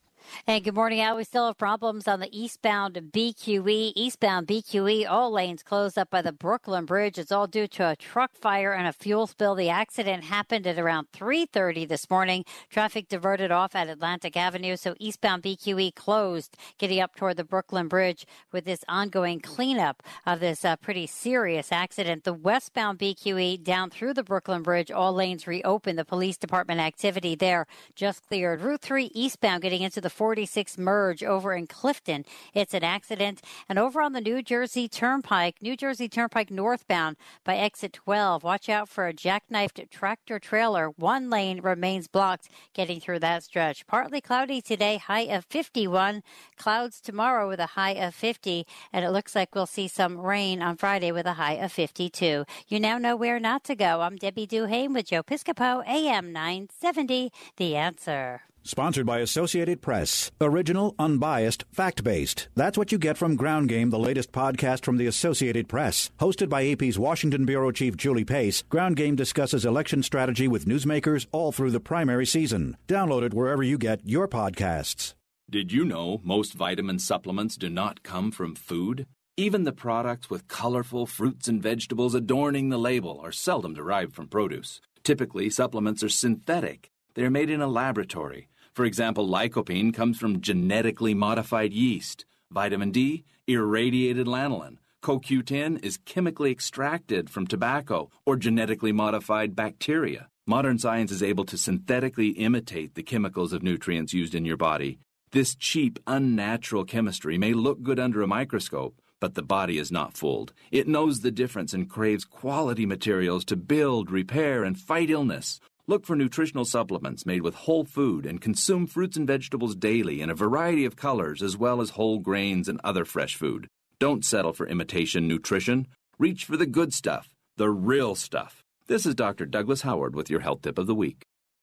And good morning, Al. We still have problems on the eastbound BQE. Eastbound BQE, all lanes closed up by the Brooklyn Bridge. It's all due to a truck fire and a fuel spill. The accident happened at around 3:30 this morning. Traffic diverted off at Atlantic Avenue, so eastbound BQE closed, getting up toward the Brooklyn Bridge with this ongoing cleanup of this pretty serious accident. The westbound BQE down through the Brooklyn Bridge, all lanes reopened. The police department activity there just cleared. Route 3 eastbound getting into the 46 merge over in Clifton. It's an accident. And over on the New Jersey Turnpike northbound by exit 12, watch out for a jackknifed tractor trailer. One lane remains blocked getting through that stretch. Partly cloudy today, high of 51. Clouds tomorrow with a high of 50. And it looks like we'll see some rain on Friday with a high of 52. You now know where not to go. I'm Debbie Duhame with Joe Piscopo, AM 970, The Answer. Sponsored by Associated Press. Original, unbiased, fact-based. That's what you get from Ground Game, the latest podcast from the Associated Press. Hosted by AP's Washington Bureau Chief Julie Pace, Ground Game discusses election strategy with newsmakers all through the primary season. Download it wherever you get your podcasts. Did you know most vitamin supplements do not come from food? Even the products with colorful fruits and vegetables adorning the label are seldom derived from produce. Typically, supplements are synthetic. They are made in a laboratory. For example, lycopene comes from genetically modified yeast. Vitamin D, irradiated lanolin. CoQ10 is chemically extracted from tobacco or genetically modified bacteria. Modern science is able to synthetically imitate the chemicals of nutrients used in your body. This cheap, unnatural chemistry may look good under a microscope, but the body is not fooled. It knows the difference and craves quality materials to build, repair, and fight illness. Look for nutritional supplements made with whole food and consume fruits and vegetables daily in a variety of colors as well as whole grains and other fresh food. Don't settle for imitation nutrition. Reach for the good stuff, the real stuff. This is Dr. Douglas Howard with your Health Tip of the Week.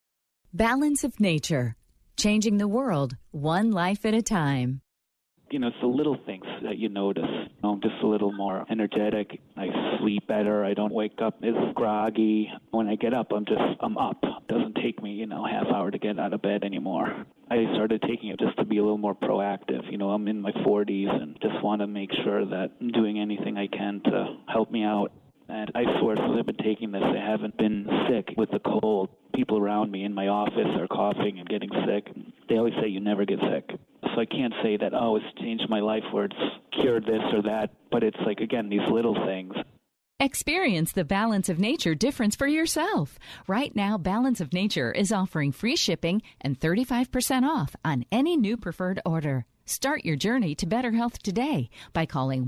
Balance of nature. Changing the world, one life at a time. You know, it's the little things that you notice. I'm just a little more energetic. I sleep better. I don't wake up as groggy. When I get up, I'm up. It doesn't take me, half hour to get out of bed anymore. I started taking it just to be a little more proactive. I'm in my 40s and just want to make sure that I'm doing anything I can to help me out. And I swear, since I've been taking this, I haven't been sick with the cold. People around me in my office are coughing and getting sick. They always say you never get sick. So I can't say that, oh, it's changed my life or it's cured this or that. But it's like, again, these little things. Experience the Balance of Nature difference for yourself. Right now, Balance of Nature is offering free shipping and 35% off on any new preferred order. Start your journey to better health today by calling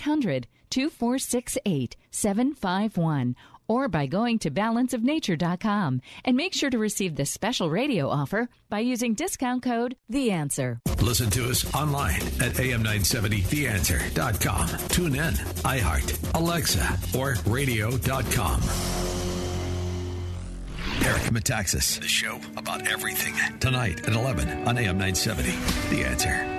1-800-2468-751 or by going to balanceofnature.com. And make sure to receive this special radio offer by using discount code THEANSWER. Listen to us online at am970theanswer.com. Tune in, iHeart, Alexa, or radio.com. Eric Metaxas, the show about everything. Tonight at 11 on AM 970. The Answer.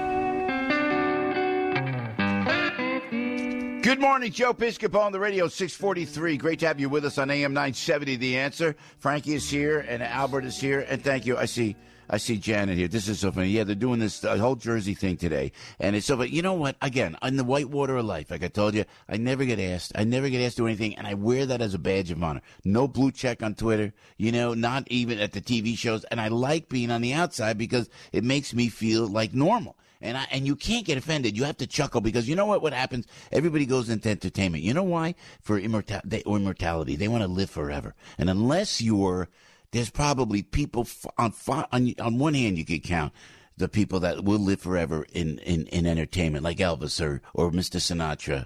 Good morning, Joe Piscopo on the radio, 643. Great to have you with us on AM 970, The Answer. Frankie is here, and Albert is here, and thank you. I see Janet here. This is so funny. Yeah, they're doing this whole Jersey thing today, and it's so funny. You know what? Again, on the whitewater of life, like I told you, I never get asked. I never get asked to do anything, and I wear that as a badge of honor. No blue check on Twitter, not even at the TV shows, and I like being on the outside because it makes me feel like normal. And you can't get offended. You have to chuckle because you know what happens? Everybody goes into entertainment. You know why? For immortality. They want to live forever. And unless there's probably people on one hand you could count the people that will live forever in entertainment, like Elvis or Mr. Sinatra.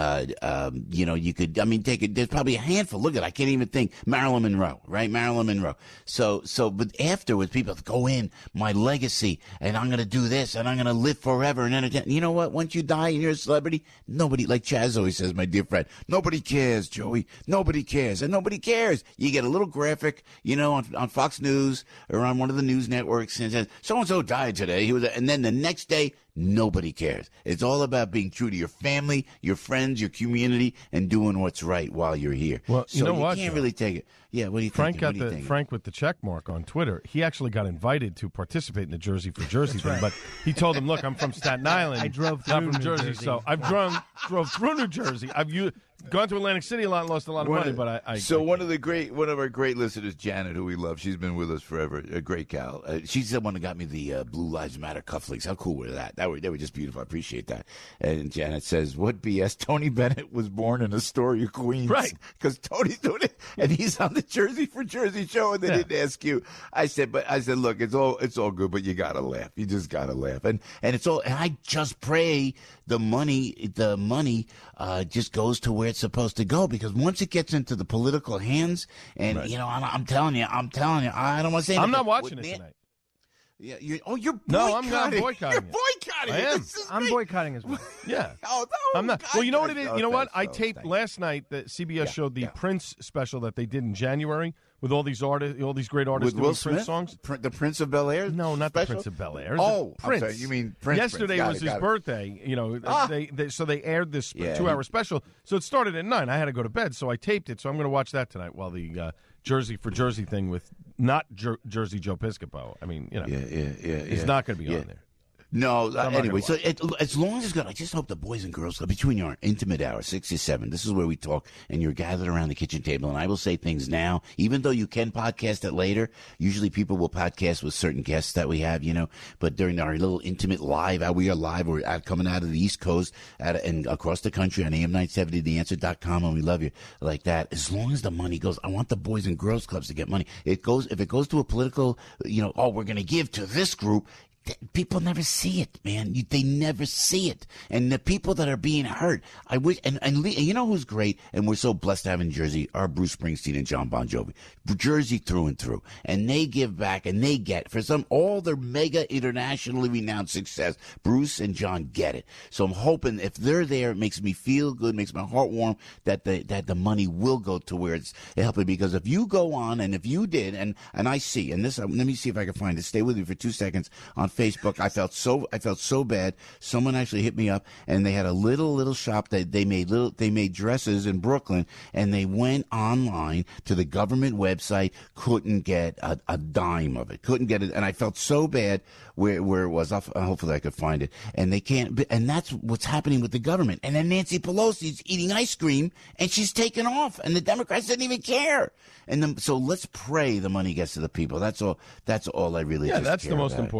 You could, take it. There's probably a handful. Look at it. I can't even think. Marilyn Monroe, right? Marilyn Monroe. But afterwards, people go in, my legacy, and I'm going to do this, and I'm going to live forever and entertain. You know what? Once you die and you're a celebrity, nobody, like Chaz always says, my dear friend, nobody cares, Joey. Nobody cares. And nobody cares. You get a little graphic, on Fox News or on one of the news networks and says, so-and-so died today. And then the next day, nobody cares. It's all about being true to your family, your friends, your community, and doing what's right while you're here. Well, so you know what? You can't really take it. Yeah, what do you think? Frank with the check mark on Twitter. He actually got invited to participate in the Jersey for Jersey thing, but he told him, "Look, I'm from Staten Island. I drove through not from New Jersey, so I've drove through New Jersey. I've gone to Atlantic City a lot and lost a lot of money, but I one of our great listeners, Janet, who we love, she's been with us forever, a great gal. She's the one who got me the Blue Lives Matter cufflinks. How cool were that? They were just beautiful. I appreciate that. And Janet says, "What BS? Tony Bennett was born in Astoria, Queens, right? Because Tony's doing it, and he's on the Jersey for Jersey show, and they didn't ask you." I said, look, it's all good, but you gotta laugh. You just gotta laugh, and it's all. And I just pray the money just goes to where it's supposed to go, because once it gets into the political hands, and right. I'm telling you, I don't want to say anything. I'm not watching it tonight. Yeah, you're boycotting. No, I'm not boycotting. You're boycotting. I am. I'm boycotting as well. Yeah. Oh, no, I'm not. Well, you know what it is? You know what? I taped thanks. last night that CBS showed the Prince special that they did in January with all these artists, all these great artists with doing Will Smith? Prince songs. The Prince of Bel-Air? No, not special? the Prince of Bel-Air. Oh, Prince. I'm sorry, you mean Prince. Yesterday was his birthday. So they aired this 2-hour special. So it started at 9. I had to go to bed, so I taped it. So I'm going to watch that tonight while the Jersey for Jersey thing with not Jersey Joe Piscopo. I mean, he's not going to be on there. No, anyway, so as long as it's good, I just hope the Boys and Girls Club, between your intimate hour, 6 to 7, this is where we talk, and you're gathered around the kitchen table, and I will say things now, even though you can podcast it later. Usually people will podcast with certain guests that we have, but during our little intimate live, we are live, we're coming out of the East Coast and across the country on AM970theanswer.com, and we love you like that. As long as the money goes, I want the Boys and Girls Clubs to get money. If it goes to a political, we're going to give to this group, people never see it, man. They never see it. And the people that are being hurt, I wish, and you know who's great, and we're so blessed to have in Jersey, are Bruce Springsteen and John Bon Jovi. Jersey through and through. And they give back, and they get, for all their mega internationally renowned success, Bruce and John get it. So I'm hoping if they're there, it makes me feel good, makes my heart warm, that the money will go to where it's helping. Because if you go on, and if you did, and I see, and this, let me see if I can find it. Stay with me for 2 seconds on Facebook. I felt so bad. Someone actually hit me up, and they had a little shop that they made dresses in Brooklyn, and they went online to the government website, couldn't get a dime of it, couldn't get it, and I felt so bad where it was. Hopefully I could find it, and they can't. And that's what's happening with the government. And then Nancy Pelosi's eating ice cream, and she's taken off, and the Democrats didn't even care. And so let's pray the money gets to the people. That's all I really. Yeah, just that's care the most about. important thing.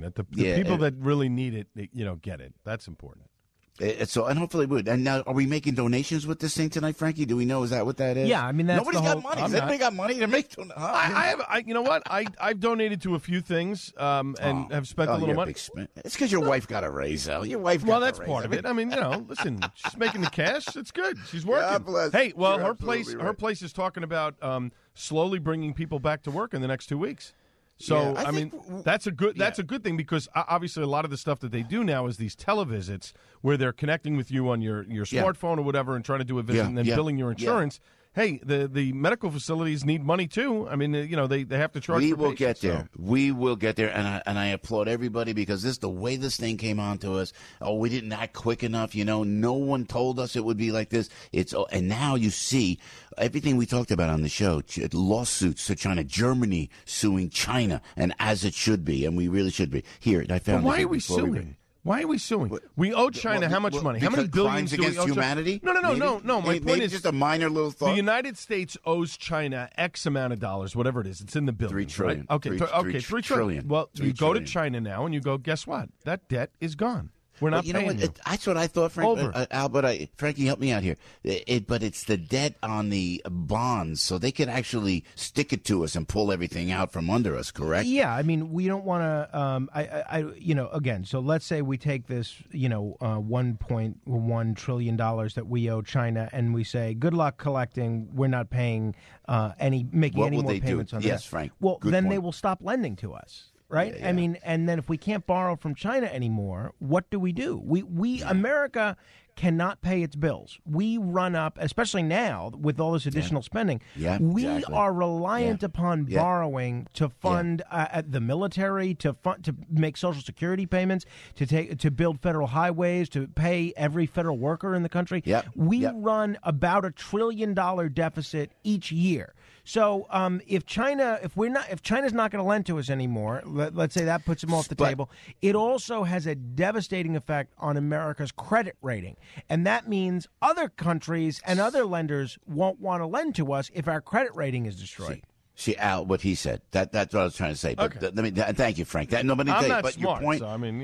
That the people that really need it, get it. That's important. So, and hopefully we would. And now, are we making donations with this thing tonight, Frankie? Do we know? Is that what that is? Yeah, I mean, that's nobody's got money. Has anybody got money to make donations? You know what? I've donated to a few things and have spent a little money. It's because your wife got a raise, though. Your wife. Well, that's part of it. I mean, listen, she's making the cash. It's good. She's working. Hey, well, her place is talking about slowly bringing people back to work in the next 2 weeks. So I mean that's a good thing because obviously a lot of the stuff that they do now is these televisits where they're connecting with you on your smartphone or whatever and trying to do a visit and then billing your insurance. Hey, the medical facilities need money too. I mean, they have to charge. We for will patients, get there. We will get there, and I applaud everybody because the way this thing came on to us. Oh, we didn't act quick enough. No one told us it would be like this. And now you see everything we talked about on the show. Lawsuits to China, Germany suing China, and as it should be, and we really should be. Here, I found. But why are we suing? Why are we suing? We owe China how much money? How many billions do we owe? Crimes against humanity? No. My point is just a minor little thought. The United States owes China X amount of dollars, whatever it is. It's in the billions. $3 trillion. Right? Okay, $3 trillion. Well, you go to China now and you go, guess what? That debt is gone. We're not paying you. That's what I thought, Frank. Albert, Frankie, help me out here. But it's the debt on the bonds, so they can actually stick it to us and pull everything out from under us, correct? Yeah, I mean, we don't want to, again, so let's say we take this, $1.1 trillion that we owe China and we say, good luck collecting, we're not paying making any more payments on that. Yes, Frank. Well, then they will stop lending to us. Right? Yeah. I mean, and then if we can't borrow from China anymore, what do? We America cannot pay its bills. We run up, especially now with all this additional spending. Yeah, we exactly. are reliant upon borrowing to fund the military, to make Social Security payments, to build federal highways, to pay every federal worker in the country. We run about $1 trillion deficit each year. So if China's not going to lend to us anymore, let's say that puts them off the table, it also has a devastating effect on America's credit rating. And that means other countries and other lenders won't want to lend to us if our credit rating is destroyed. See, Al, what he said. That's what I was trying to say. But thank you, Frank. I'm not smart, your point. So, I mean,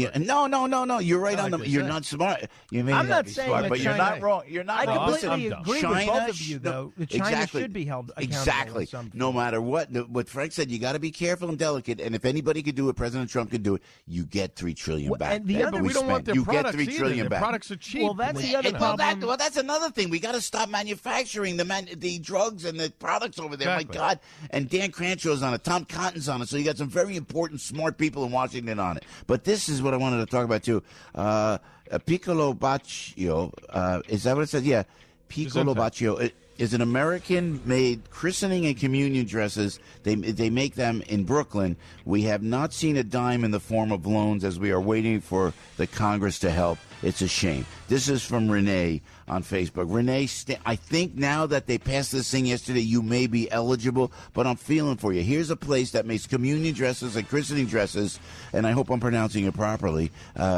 No. You're right on the. You're not smart. You may I'm not be saying smart, that but China, you're not wrong. You're not wrong. I completely agree with both of you, though. China should be held accountable. Exactly. No matter what Frank said, you got to be careful and delicate. And if anybody could do it, President Trump could do it. You get $3 trillion back. But we don't want their products You get $3 trillion either. back. Their products are cheap. Well, that's the other problem. Well, that's another thing. We got to stop manufacturing the drugs and the products over there. Exactly. My God. And Dan Cranchow's on it. Tom Cotton's on it. So you got some very important, smart people in Washington on it. But this is what I wanted to talk about, too. Piccolo Baccio, is that what it says? Yeah. Piccolo Baccio is an American-made christening and communion dresses. They make them in Brooklyn. We have not seen a dime in the form of loans as we are waiting for the Congress to help. It's a shame. This is from Renee on Facebook. Renee, I think now that they passed this thing yesterday, you may be eligible, but I'm feeling for you. Here's a place that makes communion dresses and christening dresses, and I hope I'm pronouncing it properly,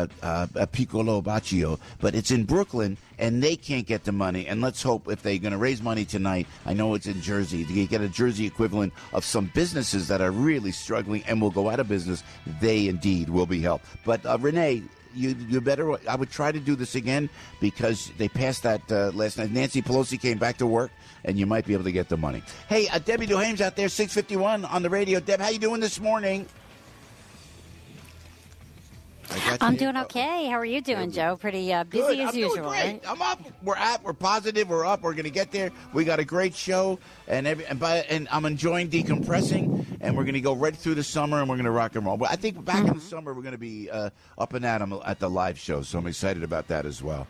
Piccolo Baccio, but it's in Brooklyn, and they can't get the money. And let's hope if they're going to raise money tonight, I know it's in Jersey, to get a Jersey equivalent of some businesses that are really struggling and will go out of business, they indeed will be helped. But Renee, you better. I would try to do this again because they passed that last night. Nancy Pelosi came back to work, and you might be able to get the money. Hey, Debbie Duhame's out there, 651 on the radio. Deb, how you doing this morning? I'm doing okay. How are you doing, Joe? Pretty busy as usual, doing great. right? I'm up. We're positive. We're up. We're going to get there. We got a great show, and I'm enjoying decompressing, and we're going to go right through the summer, and we're going to rock and roll. But I think back in the summer, we're going to be up and at 'em at the live show, so I'm excited about that as well.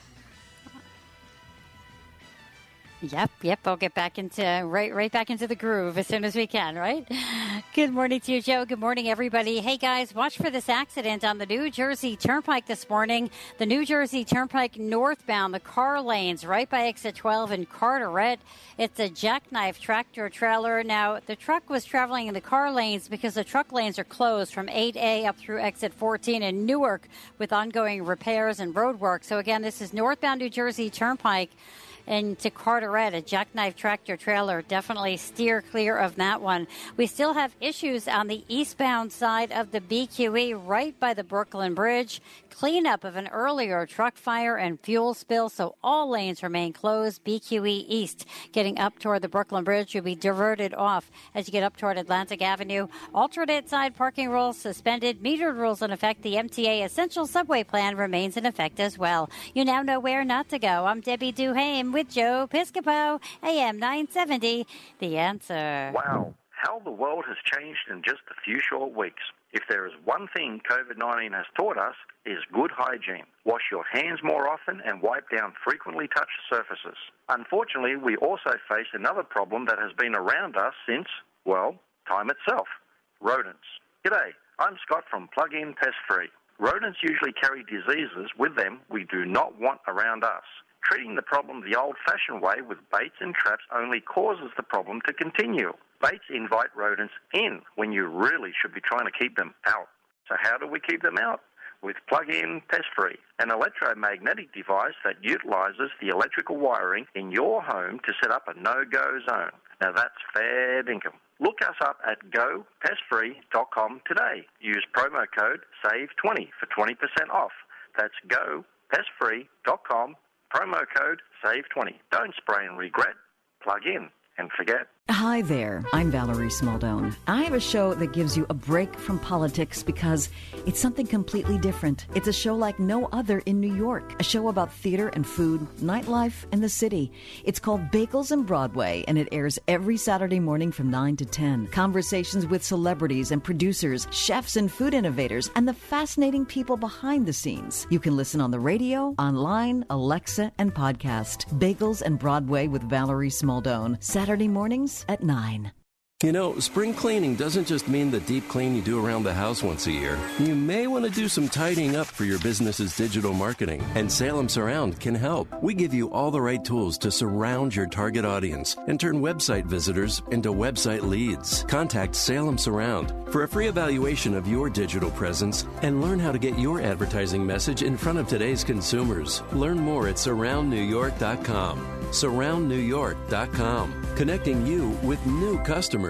Yep. I'll get back into right back into the groove as soon as we can, right? Good morning to you, Joe. Good morning, everybody. Hey, guys, watch for this accident on the New Jersey Turnpike this morning. The New Jersey Turnpike northbound, the car lanes right by exit 12 in Carteret. It's a jackknife tractor trailer. Now, the truck was traveling in the car lanes because the truck lanes are closed from 8A up through exit 14 in Newark with ongoing repairs and road work. So, again, this is northbound New Jersey Turnpike. And to Carteret, a jackknife tractor trailer, definitely steer clear of that one. We still have issues on the eastbound side of the BQE right by the Brooklyn Bridge. Cleanup of an earlier truck fire and fuel spill, so all lanes remain closed. BQE East getting up toward the Brooklyn Bridge will be diverted off as you get up toward Atlantic Avenue. Alternate side parking rules suspended. Metered rules in effect. The MTA Essential Subway Plan remains in effect as well. You now know where not to go. I'm Debbie Duhame with Joe Piscopo, AM 970. The Answer. Wow, how the world has changed in just a few short weeks. If there is one thing COVID-19 has taught us, is good hygiene. Wash your hands more often and wipe down frequently touched surfaces. Unfortunately, we also face another problem that has been around us since, well, time itself. Rodents. G'day, I'm Scott from Plug-in Pest Free. Rodents usually carry diseases with them we do not want around us. Treating the problem the old-fashioned way with baits and traps only causes the problem to continue. Baits invite rodents in when you really should be trying to keep them out. So how do we keep them out? With Plug-in Pest Free, an electromagnetic device that utilizes the electrical wiring in your home to set up a no-go zone. Now that's fair dinkum. Look us up at gopestfree.com today. Use promo code SAVE20 for 20% off. That's gopestfree.com, promo code SAVE20. Don't spray and regret. Plug in and forget. Hi there, I'm Valerie Smaldone. I have a show that gives you a break from politics because it's something completely different. It's a show like no other in New York, a show about theater and food, nightlife, and the city. It's called Bagels and Broadway, and it airs every Saturday morning from 9 to 10. Conversations with celebrities and producers, chefs and food innovators, and the fascinating people behind the scenes. You can listen on the radio, online, Alexa, and podcast. Bagels and Broadway with Valerie Smaldone, Saturday mornings at 9. You know, spring cleaning doesn't just mean the deep clean you do around the house once a year. You may want to do some tidying up for your business's digital marketing, and Salem Surround can help. We give you all the right tools to surround your target audience and turn website visitors into website leads. Contact Salem Surround for a free evaluation of your digital presence and learn how to get your advertising message in front of today's consumers. Learn more at surroundnewyork.com. surroundnewyork.com, connecting you with new customers.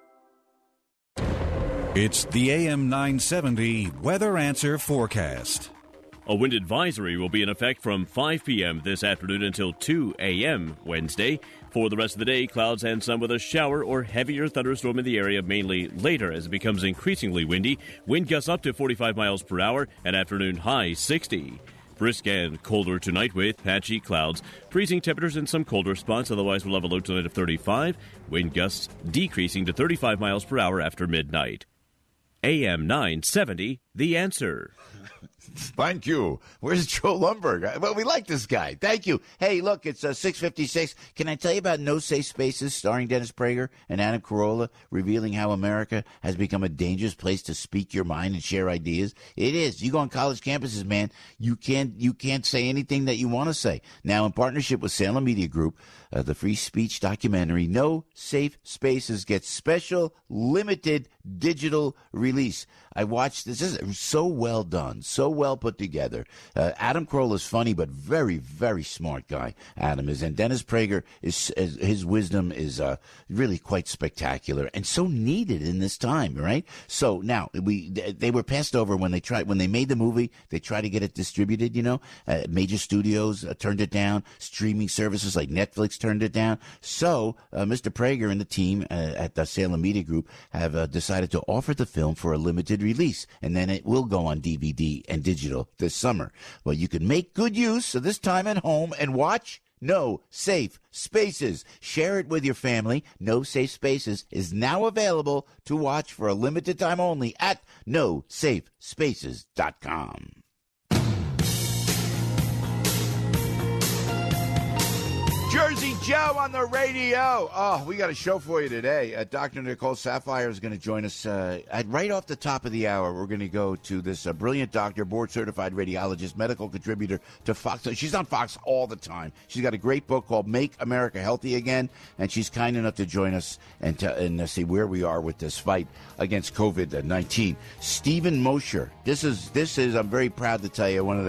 It's the AM 970 Weather Answer Forecast. A wind advisory will be in effect from 5 p.m. this afternoon until 2 a.m. Wednesday. For the rest of the day, clouds and sun with a shower or heavier thunderstorm in the area, mainly later as it becomes increasingly windy. Wind gusts up to 45 miles per hour, and afternoon high 60. Brisk and colder tonight with patchy clouds. Freezing temperatures in some colder spots. Otherwise, we'll have a low tonight of 35. Wind gusts decreasing to 35 miles per hour after midnight. AM 970, The Answer. Thank you. Where's Joe Lundberg? Well, we like this guy. Thank you. Hey, look, it's 6:56. Can I tell you about No Safe Spaces, starring Dennis Prager and Adam Carolla, revealing how America has become a dangerous place to speak your mind and share ideas? It is. You go on college campuses, man, you can't say anything that you want to say. Now, in partnership with Salem Media Group, the free speech documentary No Safe Spaces gets special limited digital release. I watched this. This is so well done, so well put together. Adam Carolla is funny, but very, very smart guy. Adam is, and Dennis Prager is his wisdom is really quite spectacular and so needed in this time, right? So now they were passed over when they made the movie. They tried to get it distributed. Major studios turned it down. Streaming services like Netflix turned it down. So Mr. Prager and the team at the Salem Media Group have decided to offer the film for a limited release, and then it will go on DVD and digital this summer. Well, you can make good use of this time at home and watch No Safe Spaces. Share it with your family. No Safe Spaces is now available to watch for a limited time only at nosafespaces.com. Jersey Joe on the radio. Oh, we got a show for you today. Dr. Nicole Sapphire is going to join us right off the top of the hour. We're going to go to this brilliant doctor, board-certified radiologist, medical contributor to Fox. She's on Fox all the time. She's got a great book called Make America Healthy Again, and she's kind enough to join us and see where we are with this fight against COVID-19. Stephen Mosher. This is. I'm very proud to tell you, one of the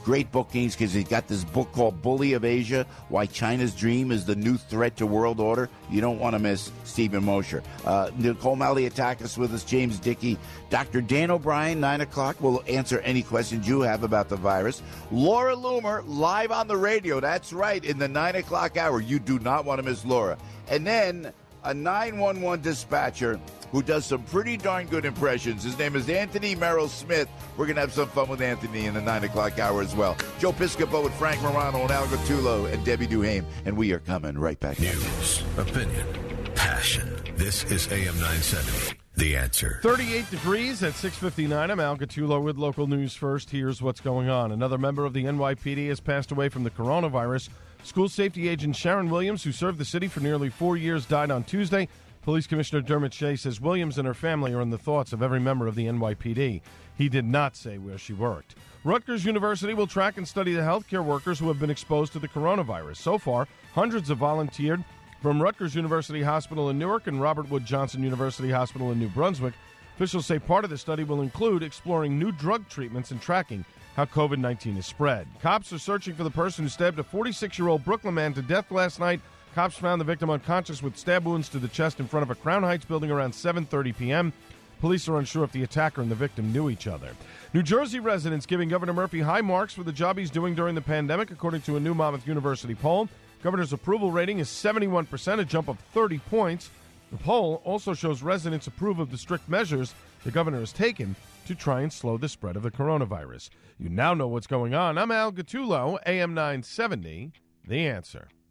Great bookings because he's got this book called Bully of Asia, Why China's Dream is the New Threat to World Order. You don't want to miss Stephen Mosher. Nicole Malliotakis with us, James Dickey. Dr. Dan O'Brien, 9 o'clock, will answer any questions you have about the virus. Laura Loomer, live on the radio. That's right, in the 9 o'clock hour. You do not want to miss Laura. And then a 911 dispatcher who does some pretty darn good impressions. His name is Anthony Merrill Smith. We're going to have some fun with Anthony in the 9 o'clock hour as well. Joe Piscopo with Frank Morano and Al Gattullo and Debbie Duhame. And we are coming right back. News, opinion, passion. This is AM 970. The Answer. 38 degrees at 6:59. I'm Al Gattullo with local news first. Here's what's going on. Another member of the NYPD has passed away from the coronavirus. School safety agent Sharon Williams, who served the city for nearly 4 years, died on Tuesday. Police Commissioner Dermot Shea says Williams and her family are in the thoughts of every member of the NYPD. He did not say where she worked. Rutgers University will track and study the healthcare workers who have been exposed to the coronavirus. So far, hundreds have volunteered from Rutgers University Hospital in Newark and Robert Wood Johnson University Hospital in New Brunswick. Officials say part of the study will include exploring new drug treatments and tracking how COVID-19 is spread. Cops are searching for the person who stabbed a 46-year-old Brooklyn man to death last night. Cops found the victim unconscious with stab wounds to the chest in front of a Crown Heights building around 7:30 p.m. Police are unsure if the attacker and the victim knew each other. New Jersey residents giving Governor Murphy high marks for the job he's doing during the pandemic, according to a new Monmouth University poll. Governor's approval rating is 71%, a jump of 30 points. The poll also shows residents approve of the strict measures the governor has taken to try and slow the spread of the coronavirus. You now know what's going on. I'm Al Gattullo, AM 970, The Answer.